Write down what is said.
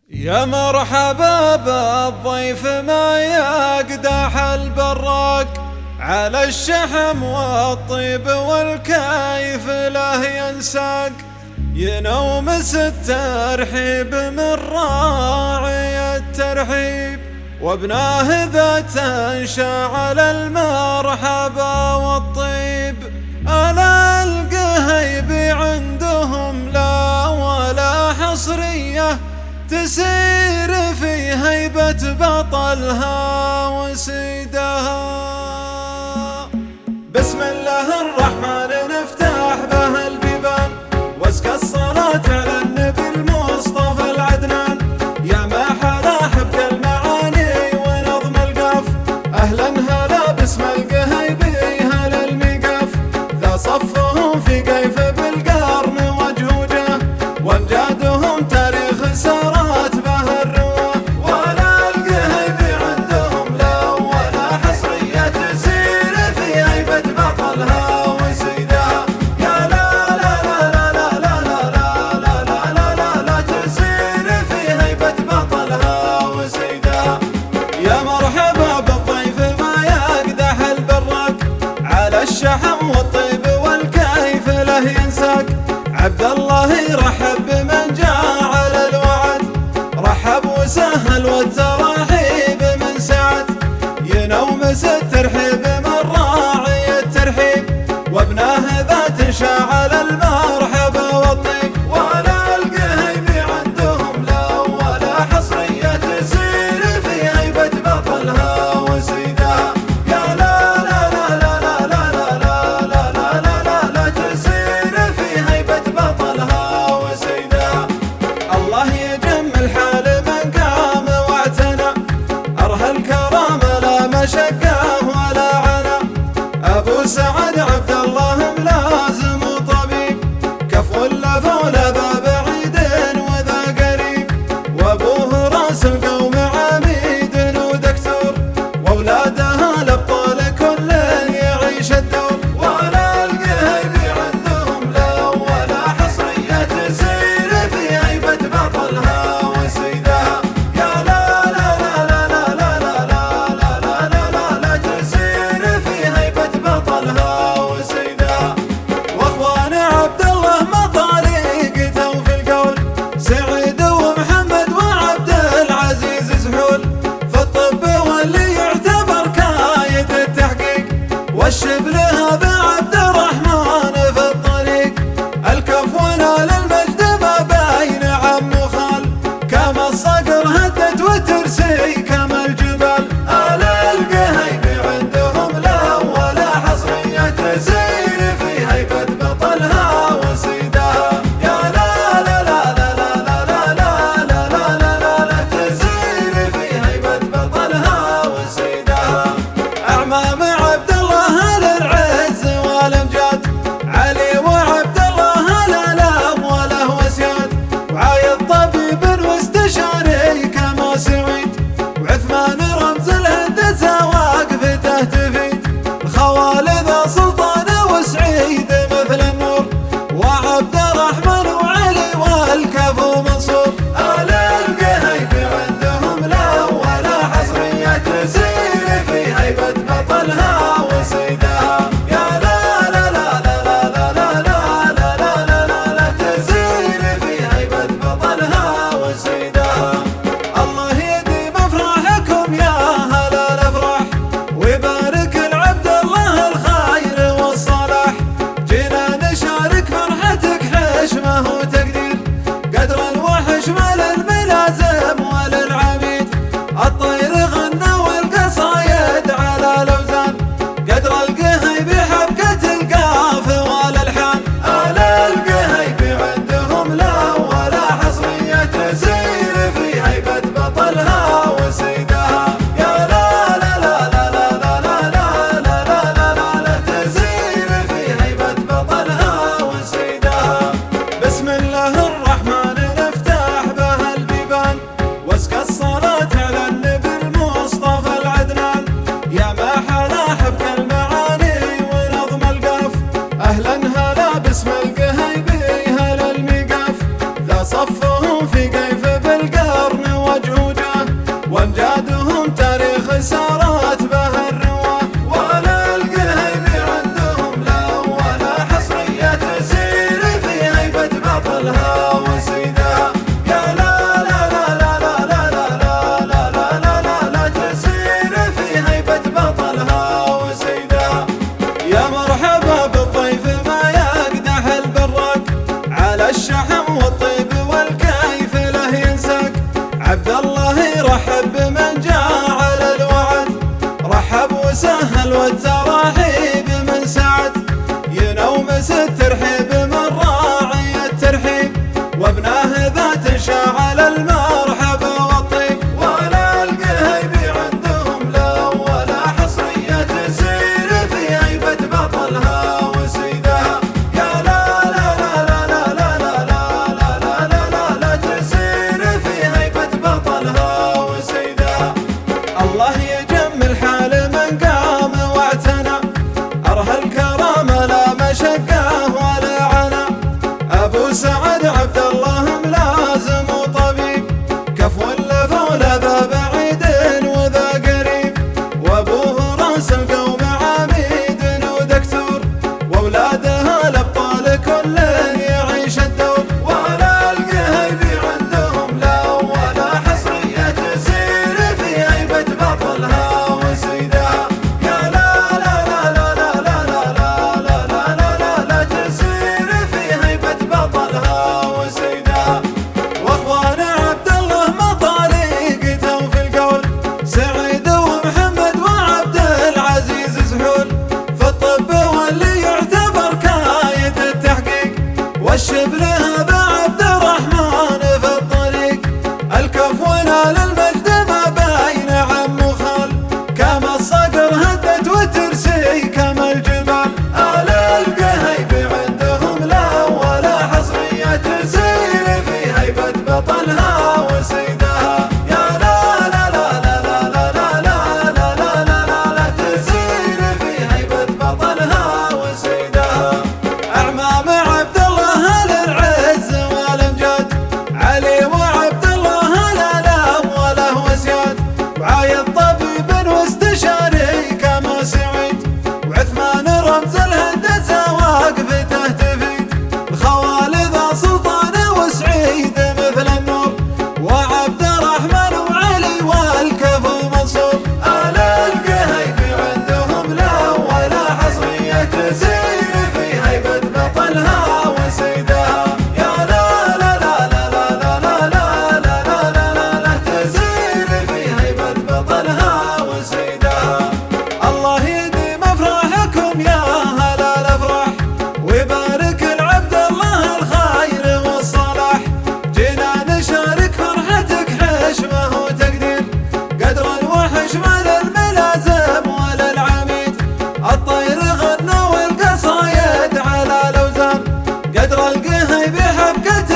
يا مرحبا بالضيف ما يقدح البراق، على الشحم والطيب والكيف له ينساق، ينومس الترحيب من راعي الترحيب، وابناه ذا تنشعل المرحبا والطيب. ألا القهيب عندهم لا ولا حصرية، تسير في هيبة بطلها وسيدها. بسم الله الرحمن نفتح به البيبان، واسكى الصلاة على النبي المصطفى العدنان. يا ما حلا حبك المعاني ونظم القاف، أهلا هلا باسم القهيبي هلا الميقاف، ذا صفهم في قيف بالقرن وجهوجه، وامجادهم تاريخ سارات به الرواه. ولا القهيبي عندهم لا ولا حصرية، تسير في هيبة بطلها وسيدها. يا لا لا لا لا لا لا لا لا لا لا لا لا، تسير في هيبة بطلها وسيدها. يا مرحبا بالضيف ما يقدح البراق، على الشحم والطيب والكيف له ينساق. عبد الله يرحب بمن جاء على الوعد، رحب وسهل والتراحيب من سعد، ينومس الترحيب من راعي الترحيب، وابناه ذا تنشعل المرحبا والطيب. ولا القهيبي عندهم لا ولا حصرية، تسير في هيبة بطلها وسيدها. يا لا لا لا لا لا لا لا لا لا لا لا لا، تسير في هيبة بطلها وسيدها. الله يجمل حال من قام واعتنى، أرها الكرام لا مشقاه بطلها وسيدها. يا لا لا لا لا لا لا لا لا لا لا لا لا تسير في هيبة بطلها وسيدها. أعمام عبد الله للعز والأمجاد، علي وعبد الله الآلام وله وسياد، وعايض طبيب واستشاري كما سعيد، وعثمان رمز الهندسة واقفته تفيد، الخوالد سلطان وسعيد مثل النور، وعبد الرحمن وعلي والكفو منصور. آل القهيب عندهم لا ولا حصرية تسير في هيبة بطلها وسيدها. يا لا لا لا لا لا لا لا لا لا لا لا لا تسير في هيبة بطلها وسيدها. الله يديم افراحكم يا اهل الافراح، ويبارك العبد الله الخير والصلاح، جينا نشارك فرحتك حشمه وتقدير، قدرا وحشمه للملازم وللعميد، الطير غنى والقصايد على الاوزان، قدر القهيب حبكته